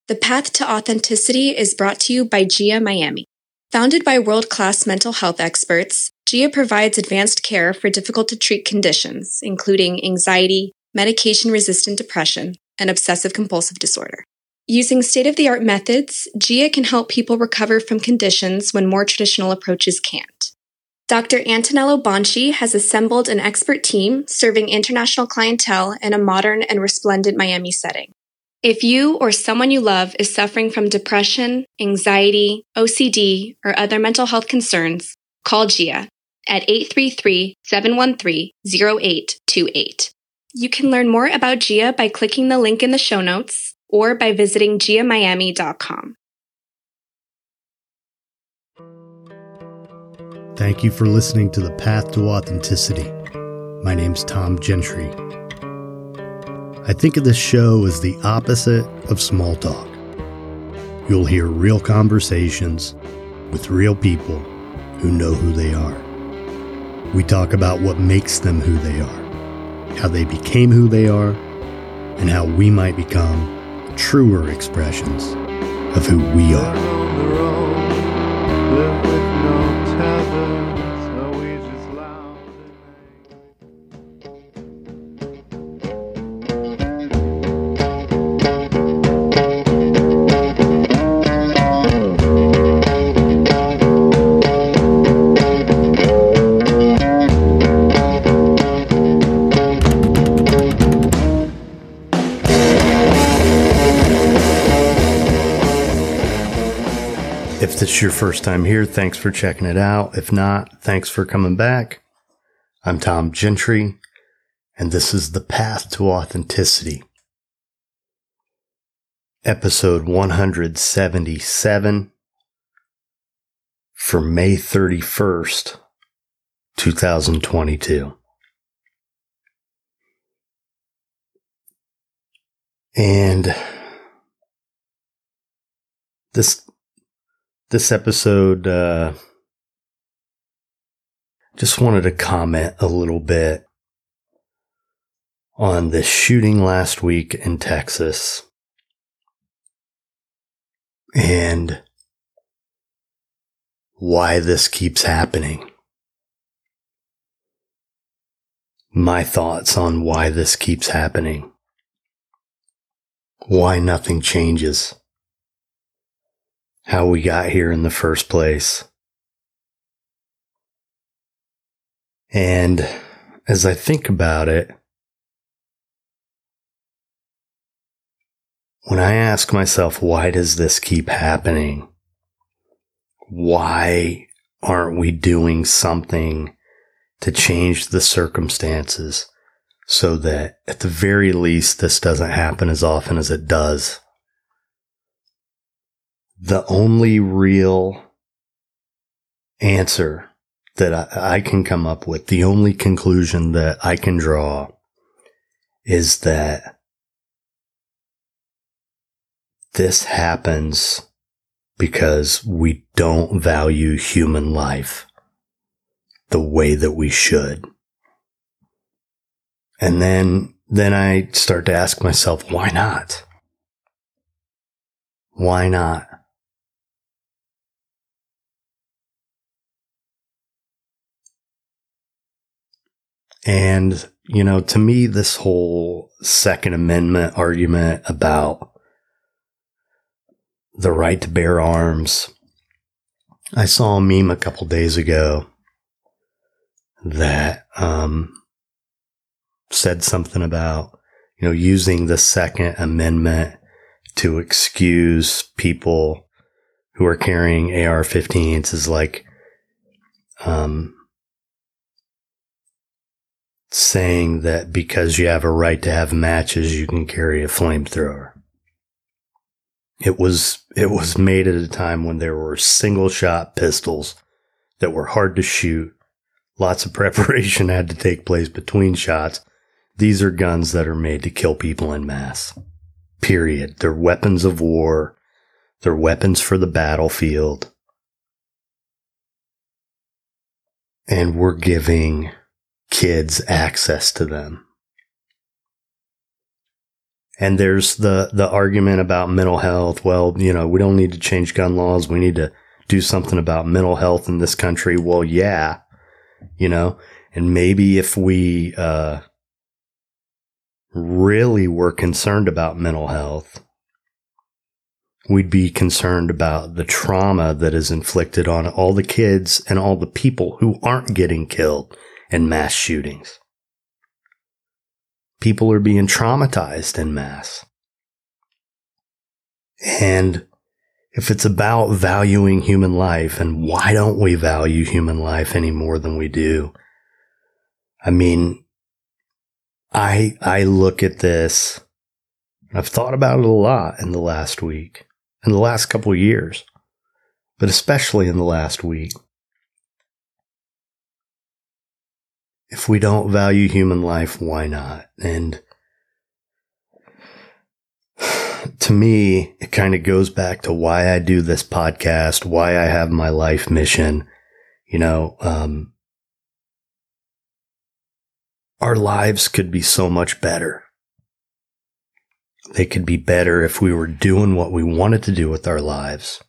The Path to Authenticity is brought to you by GIA Miami. Founded by world-class mental health experts, GIA provides advanced care for difficult-to-treat conditions, including anxiety, medication-resistant depression, and obsessive-compulsive disorder. Using state-of-the-art methods, GIA can help people recover from conditions when more traditional approaches can't. Dr. Antonello Bonci has assembled an expert team serving international clientele in a modern and resplendent Miami setting. If you or someone you love is suffering from depression, anxiety, OCD, or other mental health concerns, call GIA at 833-713-0828. You can learn more about GIA by clicking the link in the show notes or by visiting giamiami.com. Thank you for listening to The Path to Authenticity. My name's Tom Gentry. I think of this show as the opposite of small talk. You'll hear real conversations with real people who know who they are. We talk about what makes them who they are, how they became who they are, and how we might become truer expressions of who we are. If this is your first time here, thanks for checking it out. If not, thanks for coming back. I'm Tom Gentry, and this is The Path to Authenticity. Episode 177 for May 31st, 2022. And This episode, just wanted to comment a little bit on the shooting last week in Texas and why this keeps happening. My thoughts on why this keeps happening. Why nothing changes. How we got here in the first place. And as I think about it, when I ask myself, why does this keep happening? Why aren't we doing something to change the circumstances so that at the very least this doesn't happen as often as it does? The only real answer that I can come up with, the only conclusion that I can draw is that this happens because we don't value human life the way that we should. And then I start to ask myself, why not? Why not? And, to me, this whole Second Amendment argument about the right to bear arms, I saw a meme a couple days ago that said something about, using the Second Amendment to excuse people who are carrying AR-15s is like saying that because you have a right to have matches, you can carry a flamethrower. It was made at a time when there were single shot pistols that were hard to shoot. Lots of preparation had to take place between shots. These are guns that are made to kill people en masse. Period. They're weapons of war. They're weapons for the battlefield. And we're giving kids access to them. And there's the argument about mental health. Well, we don't need to change gun laws. We need to do something about mental health in this country. Well, yeah, and maybe if we really were concerned about mental health, we'd be concerned about the trauma that is inflicted on all the kids and all the people who aren't getting killed in mass shootings. People are being traumatized en masse. And if it's about valuing human life, and why don't we value human life any more than we do? I mean, I look at this, I've thought about it a lot in the last week, in the last couple of years, but especially in the last week. If we don't value human life, why not? And to me, it kind of goes back to why I do this podcast, why I have my life mission. Our lives could be so much better. They could be better if we were doing what we wanted to do with our lives.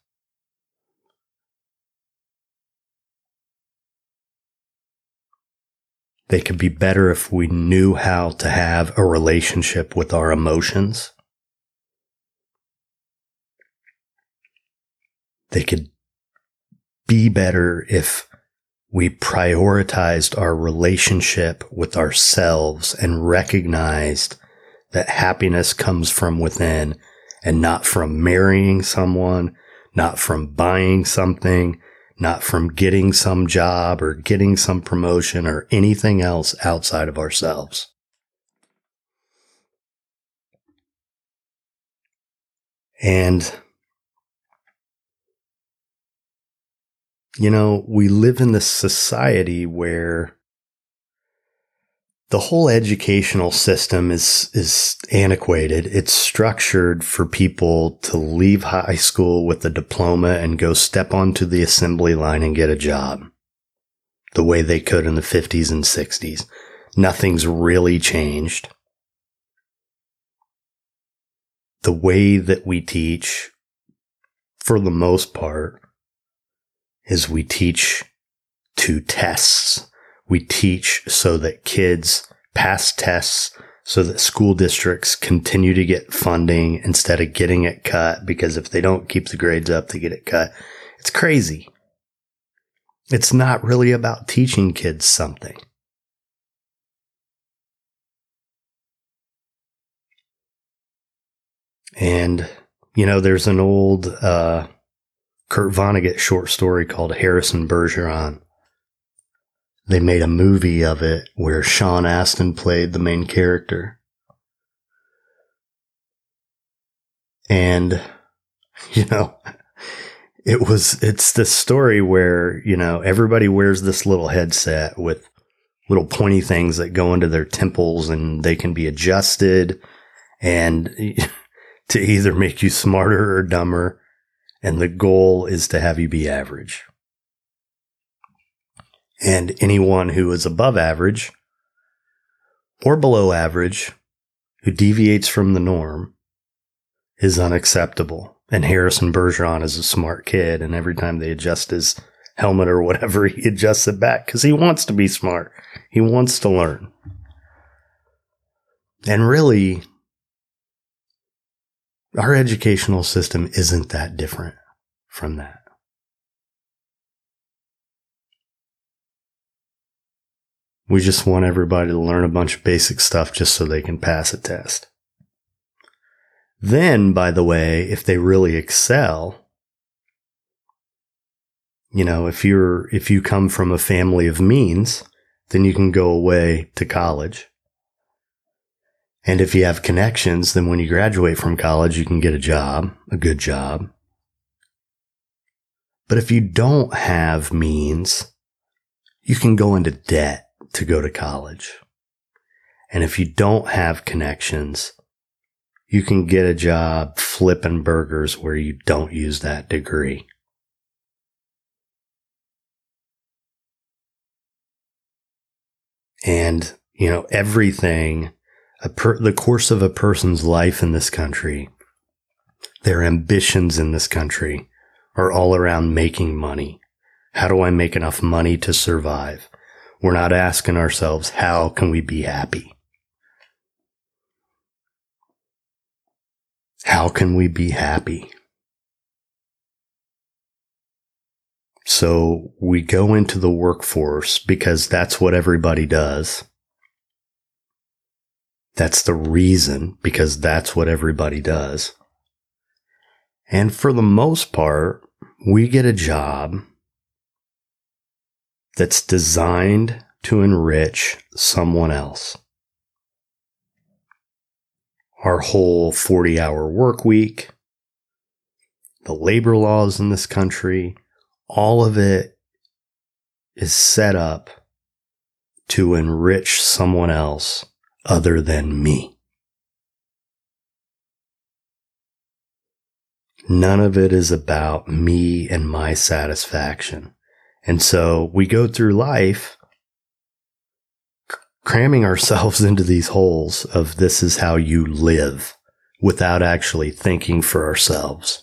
They could be better if we knew how to have a relationship with our emotions. They could be better if we prioritized our relationship with ourselves and recognized that happiness comes from within and not from marrying someone, not from buying something, not from getting some job or getting some promotion or anything else outside of ourselves. And, we live in this society where the whole educational system is antiquated. It's structured for people to leave high school with a diploma and go step onto the assembly line and get a job the way they could in the 50s and 60s. Nothing's really changed. The way that we teach, for the most part, is we teach to tests. We teach so that kids pass tests, so that school districts continue to get funding instead of getting it cut, because if they don't keep the grades up, they get it cut. It's crazy. It's not really about teaching kids something. And, there's an old Kurt Vonnegut short story called Harrison Bergeron. They made a movie of it where Sean Astin played the main character. And, it's this story where, everybody wears this little headset with little pointy things that go into their temples, and they can be adjusted and to either make you smarter or dumber. And the goal is to have you be average. And anyone who is above average or below average who deviates from the norm is unacceptable. And Harrison Bergeron is a smart kid, and every time they adjust his helmet or whatever, he adjusts it back because he wants to be smart. He wants to learn. And really, our educational system isn't that different from that. We just want everybody to learn a bunch of basic stuff just so they can pass a test. Then, by the way, if they really excel, if you come from a family of means, then you can go away to college. And if you have connections, then when you graduate from college, you can get a job, a good job. But if you don't have means, you can go into debt to go to college. And if you don't have connections, you can get a job flipping burgers where you don't use that degree. And, everything The course of a person's life in this country, their ambitions in this country are all around making money. How do I make enough money to survive? We're not asking ourselves, how can we be happy? How can we be happy? So we go into the workforce because that's what everybody does. That's the reason, because that's what everybody does. And for the most part, we get a job that's designed to enrich someone else. Our whole 40-hour work week, the labor laws in this country, all of it is set up to enrich someone else other than me. None of it is about me and my satisfaction. And so we go through life cramming ourselves into these holes of this is how you live without actually thinking for ourselves.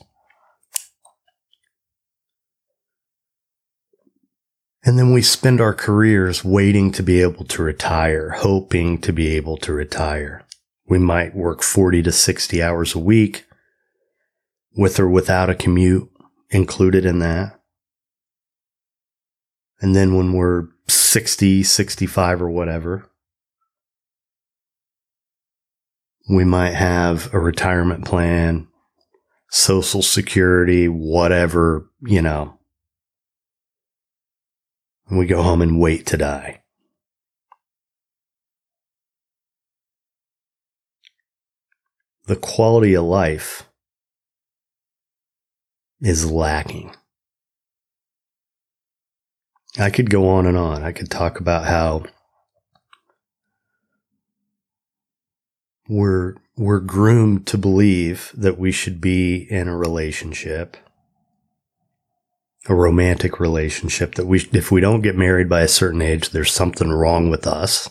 And then we spend our careers waiting to be able to retire, hoping to be able to retire. We might work 40 to 60 hours a week, with or without a commute included in that. And then when we're 60, 65 or whatever, we might have a retirement plan, Social Security, whatever, and we go home and wait to die. The quality of life is lacking. I could go on and on. I could talk about how we're groomed to believe that we should be in a relationship, a romantic relationship, that if we don't get married by a certain age, there's something wrong with us,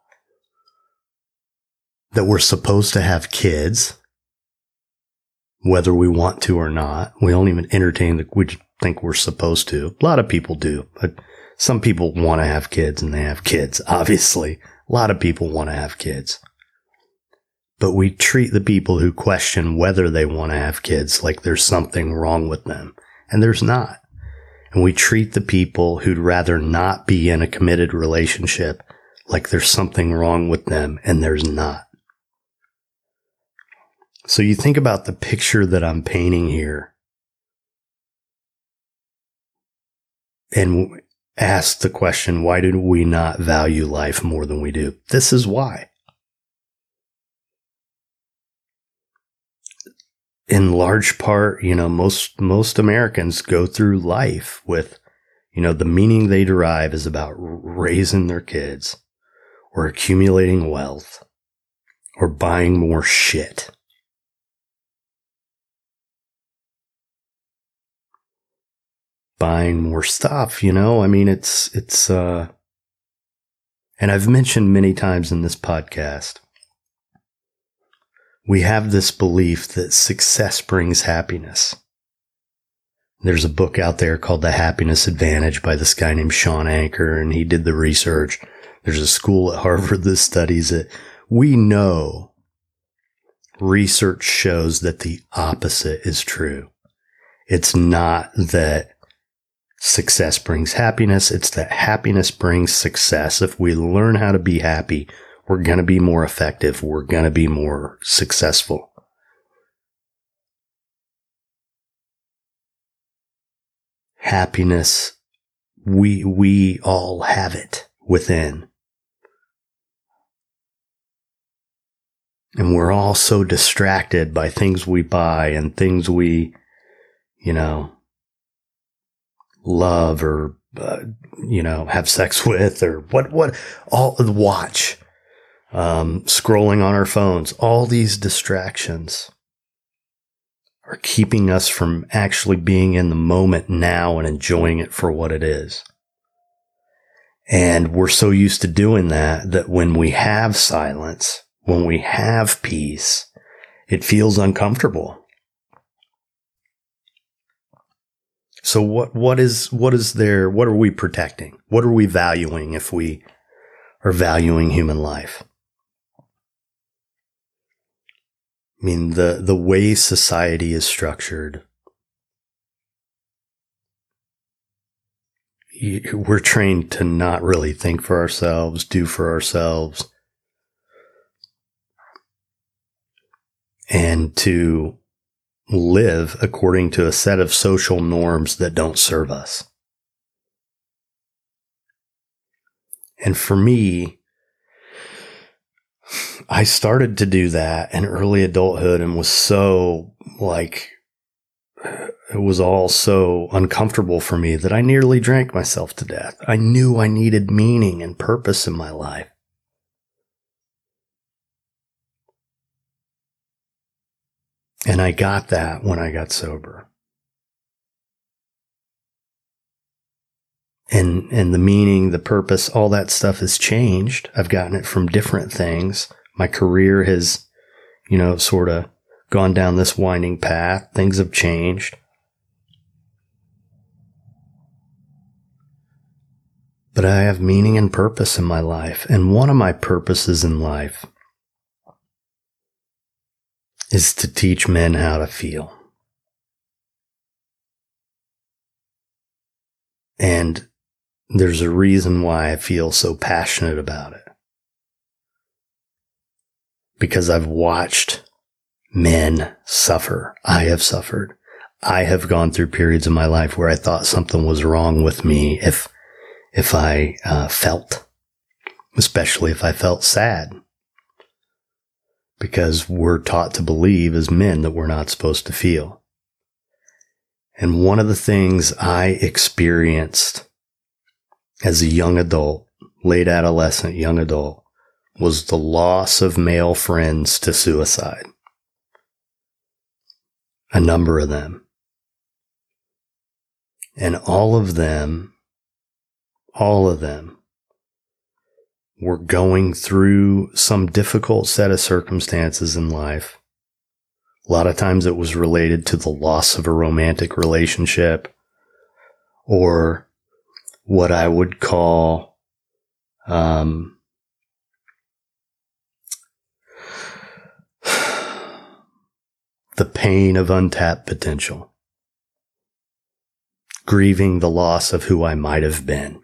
that we're supposed to have kids, whether we want to or not. We don't even entertain that we think we're supposed to. A lot of people do, but some people want to have kids and they have kids, obviously. A lot of people want to have kids. But we treat the people who question whether they want to have kids like there's something wrong with them, and there's not. And we treat the people who'd rather not be in a committed relationship like there's something wrong with them, and there's not. So you think about the picture that I'm painting here and ask the question, why do we not value life more than we do? This is why. In large part, most Americans go through life with, the meaning they derive is about raising their kids or accumulating wealth or buying more shit. Buying more stuff, it's and I've mentioned many times in this podcast, we have this belief that success brings happiness. There's a book out there called The Happiness Advantage by this guy named Shawn Achor, and he did the research. There's a school at Harvard that studies it. We know research shows that the opposite is true. It's not that success brings happiness. It's that happiness brings success. If we learn how to be happy, we're going to be more effective. We're going to be more successful. Happiness, we all have it within. And we're all so distracted by things we buy and things we, love or, have sex with or all the watch. Scrolling on our phones, all these distractions are keeping us from actually being in the moment now and enjoying it for what it is. And we're so used to doing that when we have silence, when we have peace, it feels uncomfortable. So what are we protecting? What are we valuing if we are valuing human life? I mean, the way society is structured, we're trained to not really think for ourselves, do for ourselves, and to live according to a set of social norms that don't serve us. And for me, I started to do that in early adulthood and was so it was all so uncomfortable for me that I nearly drank myself to death. I knew I needed meaning and purpose in my life. And I got that when I got sober. And the meaning, the purpose, all that stuff has changed. I've gotten it from different things. My career has, sort of gone down this winding path. Things have changed. But I have meaning and purpose in my life. And one of my purposes in life is to teach men how to feel. And there's a reason why I feel so passionate about it. Because I've watched men suffer. I have suffered. I have gone through periods of my life where I thought something was wrong with me if I felt, especially if I felt sad. Because we're taught to believe as men that we're not supposed to feel. And one of the things I experienced as a young adult, late adolescent, young adult, was the loss of male friends to suicide. A number of them. And all of them were going through some difficult set of circumstances in life. A lot of times it was related to the loss of a romantic relationship, or what I would call the pain of untapped potential. Grieving the loss of who I might have been.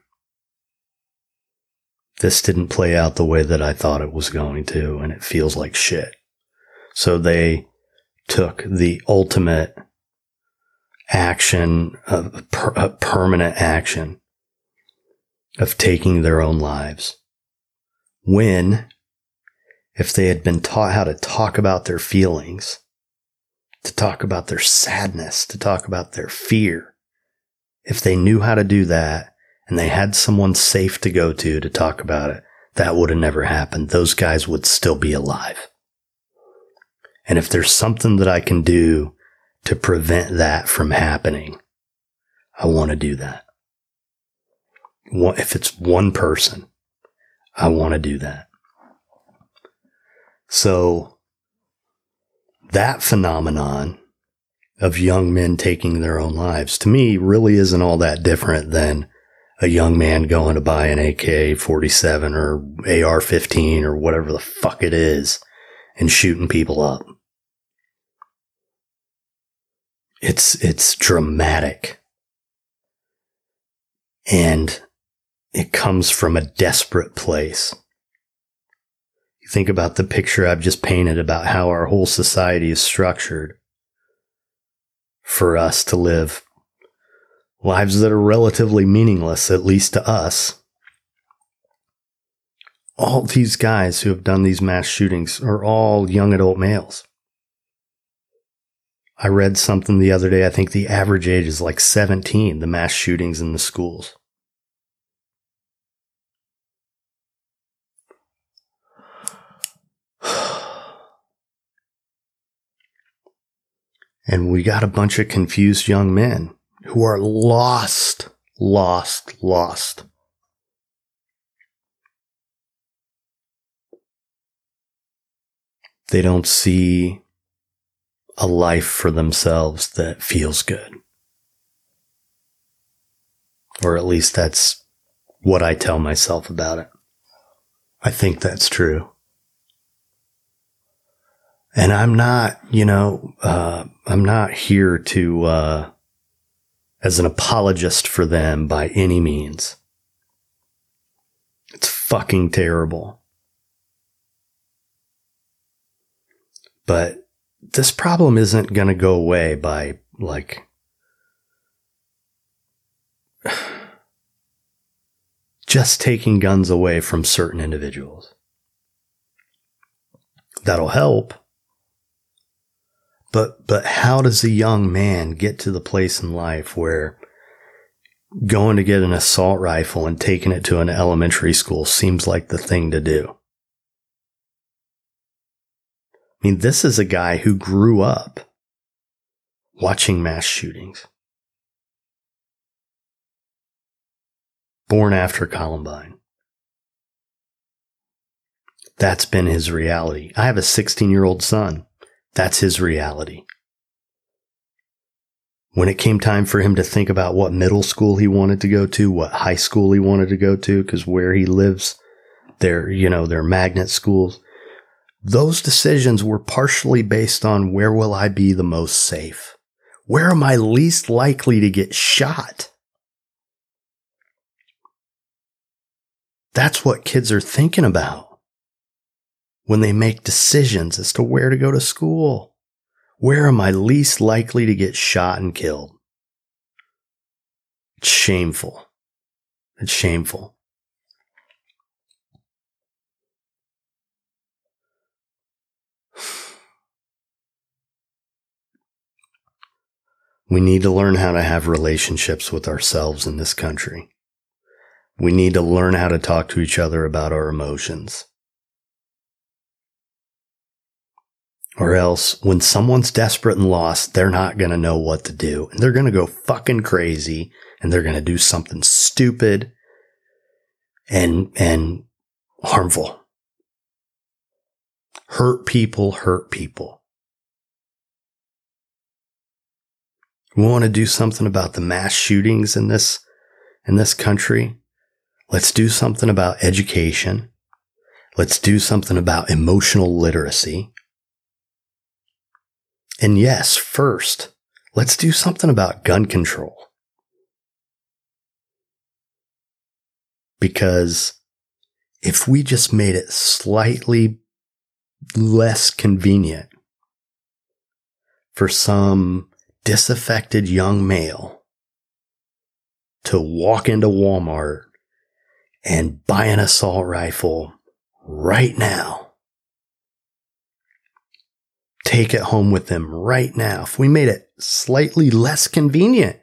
This didn't play out the way that I thought it was going to, and it feels like shit. So they took the ultimate action, a permanent action of taking their own lives. When, if they had been taught how to talk about their feelings, to talk about their sadness, to talk about their fear, if they knew how to do that, and they had someone safe to go to talk about it, that would have never happened. Those guys would still be alive. And if there's something that I can do to prevent that from happening, I want to do that. If it's one person, I want to do that. So that phenomenon of young men taking their own lives, to me, really isn't all that different than a young man going to buy an AK-47 or AR-15 or whatever the fuck it is and shooting people up. It's dramatic. And it comes from a desperate place. You think about the picture I've just painted about how our whole society is structured for us to live lives that are relatively meaningless, at least to us. All these guys who have done these mass shootings are all young adult males. I read something the other day, I think the average age is like 17, the mass shootings in the schools. And we got a bunch of confused young men who are lost. They don't see a life for themselves that feels good. Or at least that's what I tell myself about it. I think that's true. And I'm not, I'm not here to, as an apologist for them by any means. It's fucking terrible. But this problem isn't going to go away by, just taking guns away from certain individuals. That'll help. But how does a young man get to the place in life where going to get an assault rifle and taking it to an elementary school seems like the thing to do? I mean, this is a guy who grew up watching mass shootings. Born after Columbine. That's been his reality. I have a 16-year-old son. That's his reality. When it came time for him to think about what middle school he wanted to go to, what high school he wanted to go to, because where he lives, they're magnet schools. Those decisions were partially based on where will I be the most safe? Where am I least likely to get shot? That's what kids are thinking about when they make decisions as to where to go to school. Where am I least likely to get shot and killed? It's shameful. It's shameful. We need to learn how to have relationships with ourselves in this country. We need to learn how to talk to each other about our emotions. Or else, when someone's desperate and lost, they're not going to know what to do. And they're going to go fucking crazy. And they're going to do something stupid and harmful. Hurt people. We want to do something about the mass shootings in this country. Let's do something about education. Let's do something about emotional literacy. And yes, first, let's do something about gun control. Because if we just made it slightly less convenient for some disaffected young male to walk into Walmart and buy an assault rifle right now, take it home with them right now. If we made it slightly less convenient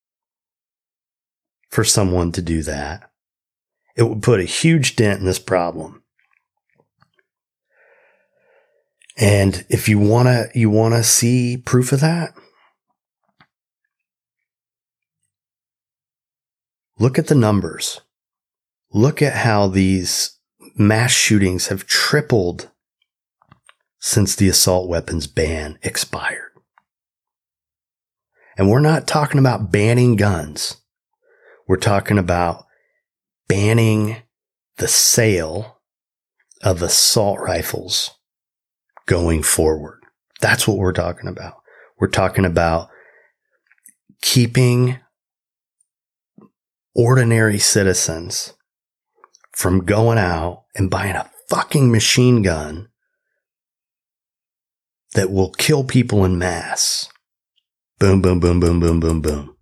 for someone to do that, it would put a huge dent in this problem. And if you want to see proof of that, look at the numbers. Look at how these mass shootings have tripled since the assault weapons ban expired. And we're not talking about banning guns. We're talking about banning the sale of assault rifles going forward. That's what we're talking about. We're talking about keeping ordinary citizens from going out and buying a fucking machine gun that will kill people in mass. Boom, boom, boom, boom, boom, boom, boom.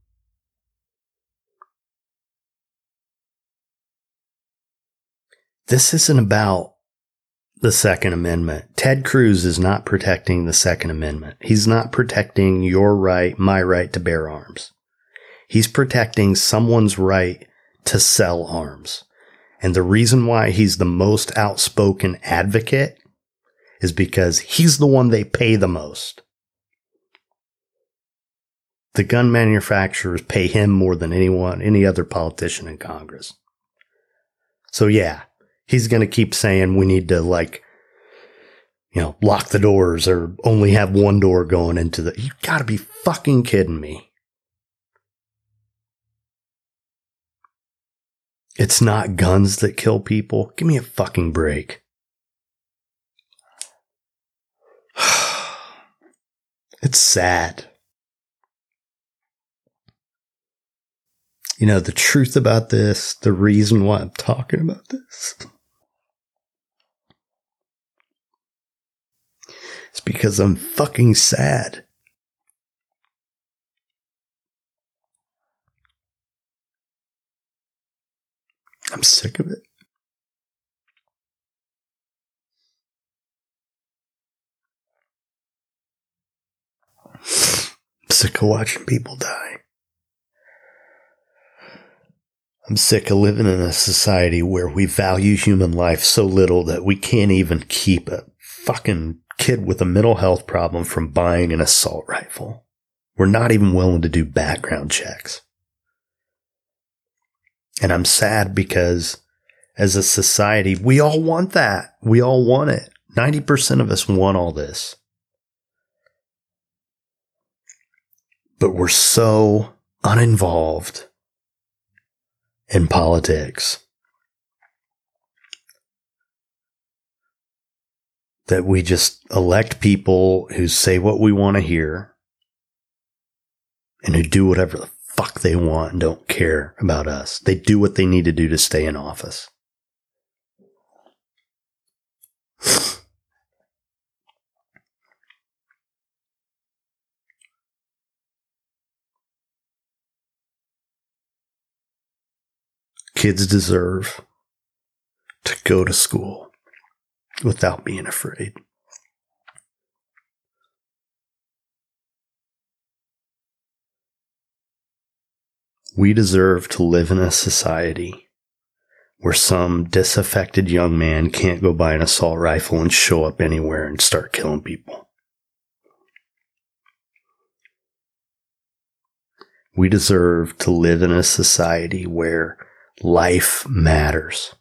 This isn't about the Second Amendment. Ted Cruz is not protecting the Second Amendment. He's not protecting your right, my right to bear arms. He's protecting someone's right to sell arms. And the reason why he's the most outspoken advocate is because he's the one they pay the most. The gun manufacturers pay him more than any other politician in Congress. So yeah, he's going to keep saying we need to lock the doors or only have one door going into the... You gotta be fucking kidding me. It's not guns that kill people. Give me a fucking break. It's sad. The truth about this, the reason why I'm talking about this, it's because I'm fucking sad. I'm sick of it. I'm sick of watching people die. I'm sick of living in a society where we value human life so little that we can't even keep a fucking kid with a mental health problem from buying an assault rifle. We're not even willing to do background checks. And I'm sad because as a society, we all want that. We all want it. 90% of us want all this. But we're so uninvolved in politics that we just elect people who say what we want to hear and who do whatever the fuck they want and don't care about us. They do what they need to do to stay in office. Kids deserve to go to school without being afraid. We deserve to live in a society where some disaffected young man can't go buy an assault rifle and show up anywhere and start killing people. We deserve to live in a society where life matters.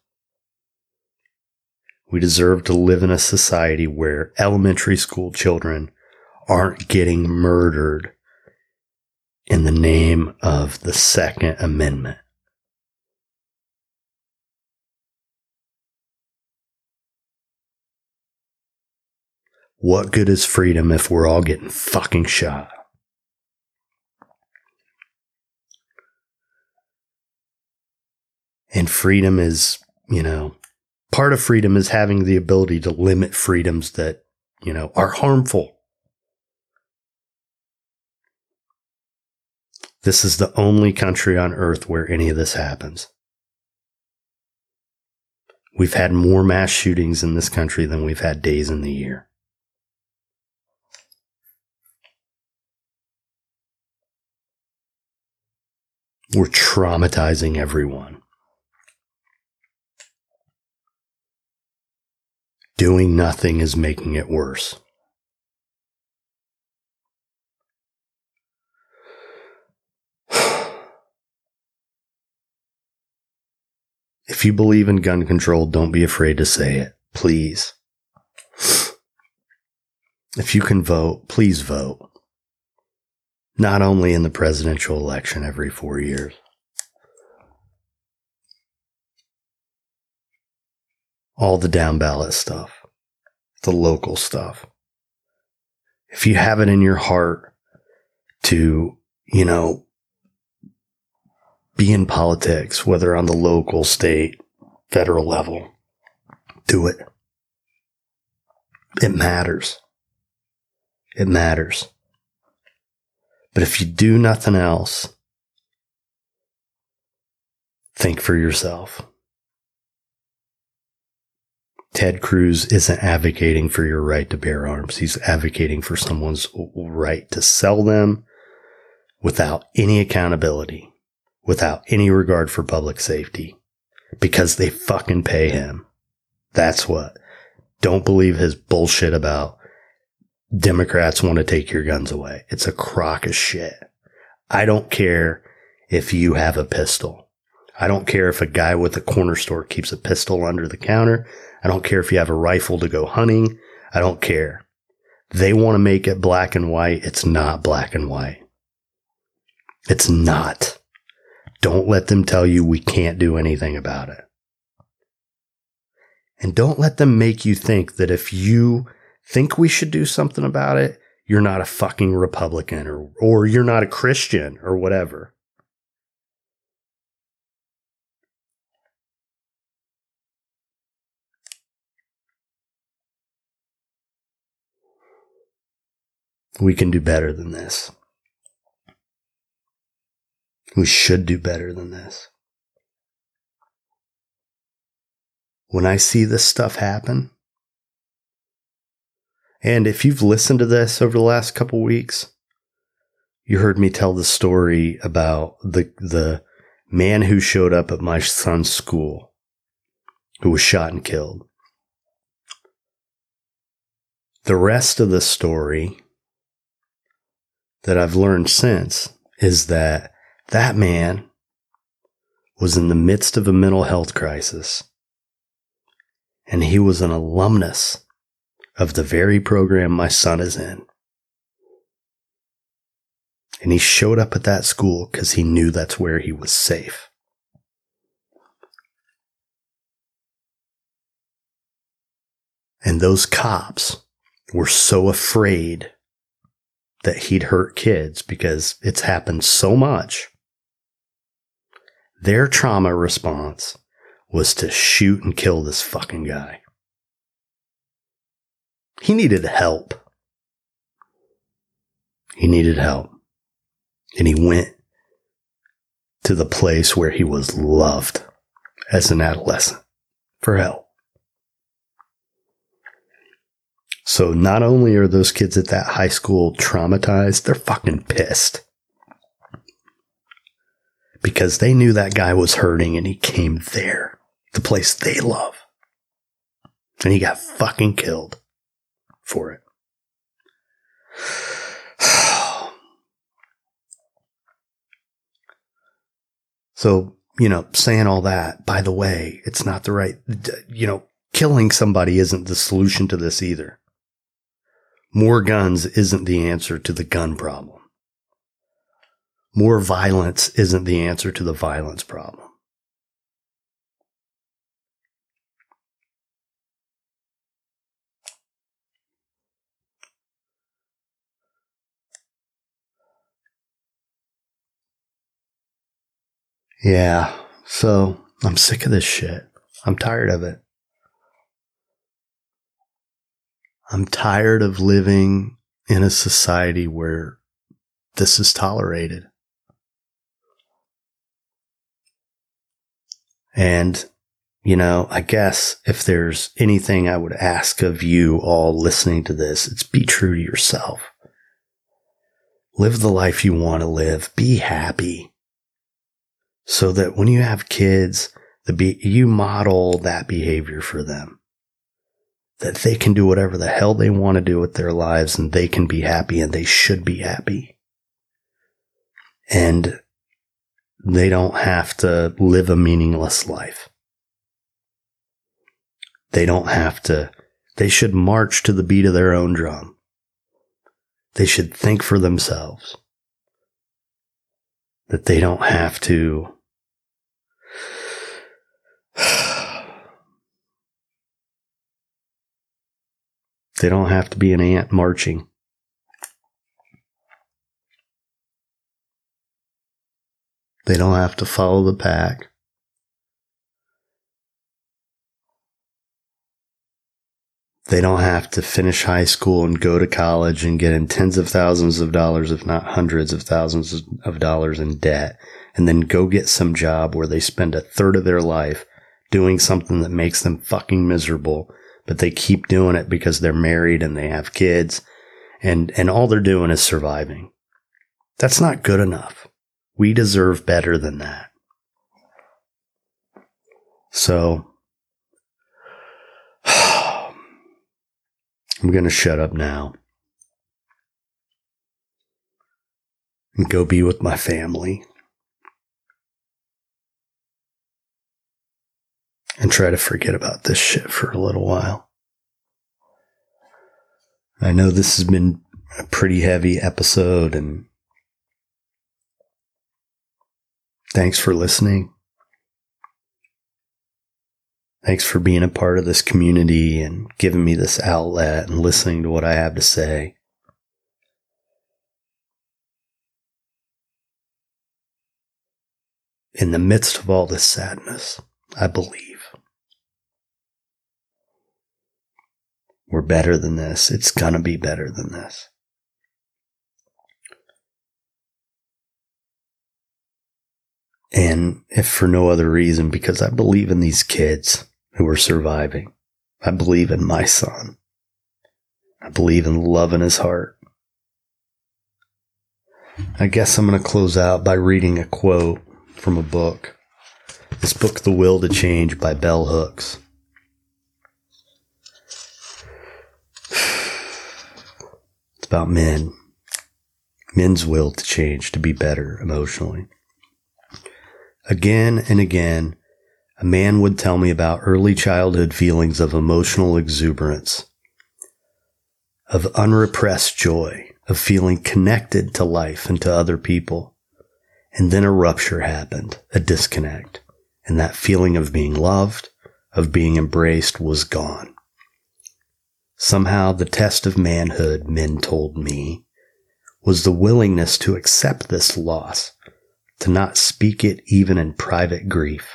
We deserve to live in a society where elementary school children aren't getting murdered in the name of the Second Amendment. What good is freedom if we're all getting fucking shot? And freedom is, part of freedom is having the ability to limit freedoms that, are harmful. This is the only country on earth where any of this happens. We've had more mass shootings in this country than we've had days in the year. We're traumatizing everyone. Doing nothing is making it worse. If you believe in gun control, don't be afraid to say it, please. If you can vote, please vote. Not only in the presidential election every 4 years. All the down ballot stuff, the local stuff. If you have it in your heart to, be in politics, whether on the local, state, federal level, do it. It matters. It matters. But if you do nothing else, think for yourself. Ted Cruz isn't advocating for your right to bear arms. He's advocating for someone's right to sell them without any accountability, without any regard for public safety, because they fucking pay him. That's what. Don't believe his bullshit about Democrats want to take your guns away. It's a crock of shit. I don't care if you have a pistol. I don't care if a guy with a corner store keeps a pistol under the counter. I don't care if you have a rifle to go hunting. I don't care. They want to make it black and white. It's not black and white. It's not. Don't let them tell you we can't do anything about it. And don't let them make you think that if you think we should do something about it, you're not a fucking Republican or you're not a Christian or whatever. We can do better than this. We should do better than this. When I see this stuff happen, and if you've listened to this over the last couple weeks, you heard me tell the story about the man who showed up at my son's school who was shot and killed. The rest of the story that I've learned since is that that man was in the midst of a mental health crisis, and he was an alumnus of the very program my son is in. And he showed up at that school because he knew that's where he was safe. And those cops were so afraid that he'd hurt kids because it's happened so much. Their trauma response was to shoot and kill this fucking guy. He needed help. He needed help. And he went to the place where he was loved as an adolescent for help. So not only are those kids at that high school traumatized, they're fucking pissed. Because they knew that guy was hurting and he came there, the place they love. And he got fucking killed for it. So, saying all that, by the way, it's not the right, killing somebody isn't the solution to this either. More guns isn't the answer to the gun problem. More violence isn't the answer to the violence problem. Yeah, so I'm sick of this shit. I'm tired of it. I'm tired of living in a society where this is tolerated. And, I guess if there's anything I would ask of you all listening to this, it's be true to yourself. Live the life you want to live. Be happy. So that when you have kids, you model that behavior for them. That they can do whatever the hell they want to do with their lives and they can be happy and they should be happy. And they don't have to live a meaningless life. They don't have to. They should march to the beat of their own drum. They should think for themselves. That they don't have to they don't have to be an ant marching. They don't have to follow the pack. They don't have to finish high school and go to college and get in tens of thousands of dollars, if not hundreds of thousands of dollars in debt, and then go get some job where they spend a third of their life doing something that makes them fucking miserable, but they keep doing it because they're married and they have kids, and all they're doing is surviving. That's not good enough. We deserve better than that. So, I'm going to shut up now and go be with my family and try to forget about this shit for a little while. I know this has been a pretty heavy episode, and thanks for listening. Thanks for being a part of this community and giving me this outlet and listening to what I have to say. In the midst of all this sadness, I believe we're better than this. It's gonna be better than this. And if for no other reason, because I believe in these kids who are surviving. I believe in my son. I believe in love in his heart. I guess I'm going to close out by reading a quote from a book. This book, The Will to Change by Bell Hooks. It's about men. Men's will to change, to be better emotionally. Again and again, a man would tell me about early childhood feelings of emotional exuberance, of unrepressed joy, of feeling connected to life and to other people. And then a rupture happened, a disconnect, and that feeling of being loved, of being embraced was gone. Somehow the test of manhood, men told me, was the willingness to accept this loss, to not speak it even in private grief.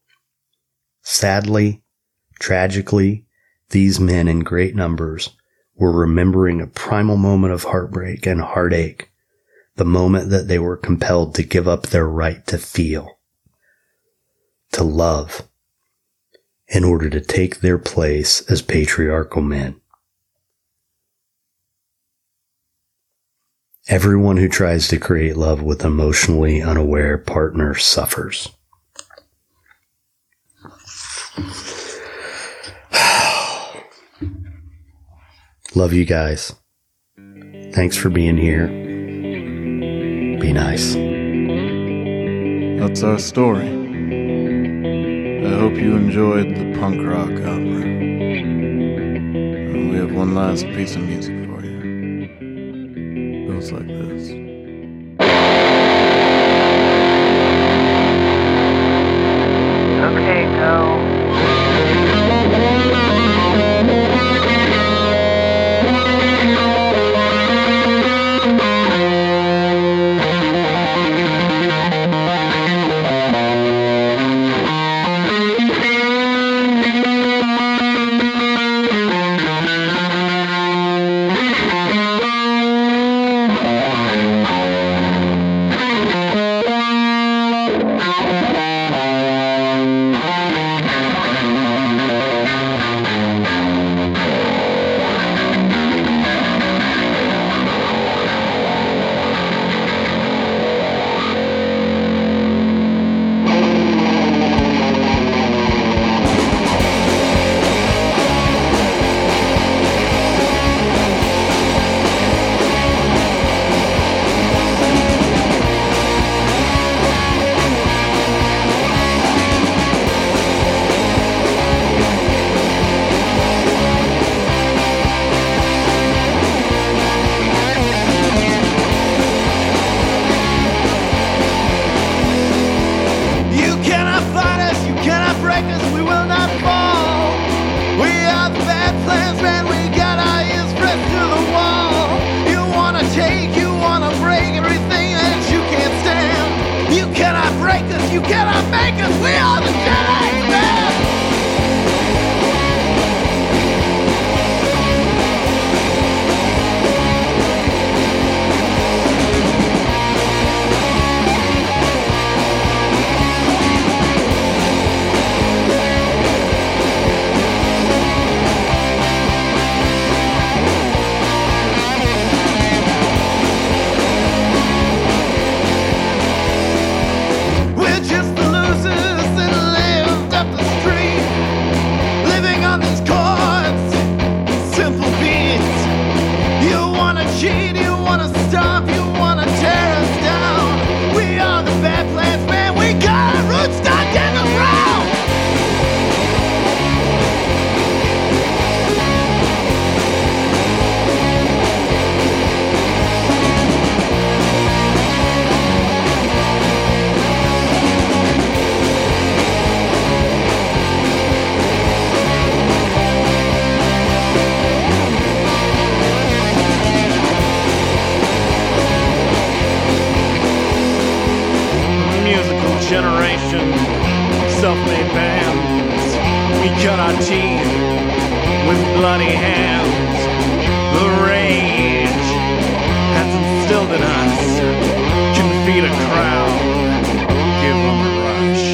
Sadly, tragically, these men in great numbers were remembering a primal moment of heartbreak and heartache, the moment that they were compelled to give up their right to feel, to love, in order to take their place as patriarchal men. Everyone who tries to create love with emotionally unaware partner suffers. Love you guys. Thanks for being here. Be nice. That's our story. I hope you enjoyed the punk rock opera. We have one last piece of music for you. It goes like this. Okay, go. You cannot make us, we are the Jedi Man! generation, self-made bands. We cut our teeth with bloody hands. The rage has instilled in us. Can feed a crowd, give them a rush.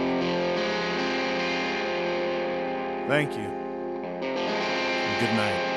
Thank you. And good night.